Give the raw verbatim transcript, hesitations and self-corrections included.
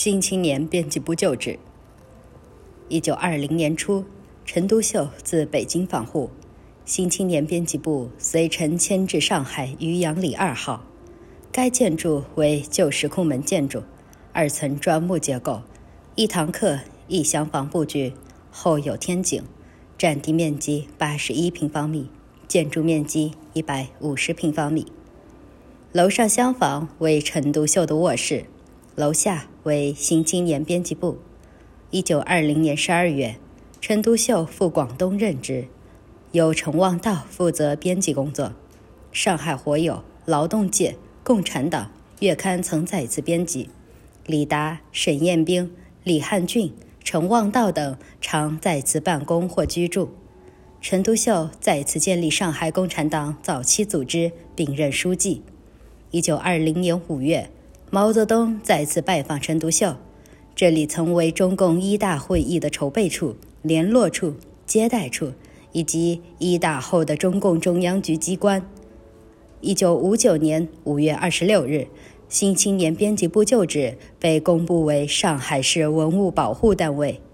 新青年编辑部旧址。一九二零年初，陈独秀自北京访沪，新青年编辑部随陈迁至上海渔阳里二号。该建筑为旧石库门建筑，二层砖木结构，一堂课一厢房布局，后有天井，占地面积八十一平方米，建筑面积一百五十平方米。楼上厢房为陈独秀的卧室，楼下为新青年编辑部。一九二零年十二月，陈独秀赴广东任职，由陈望道负责编辑工作。上海活友、劳动界、共产党月刊曾在此编辑，李达、沈雁冰、李汉俊、陈望道等常在此办公或居住。陈独秀在此建立上海共产党早期组织，并任书记。一九二零年五月，毛泽东在此拜访陈独秀，这里曾为中共一大会议的筹备处、联络处、接待处以及一大后的中共中央局机关。一九五九年五月二十六日，新青年编辑部旧址被公布为上海市文物保护单位。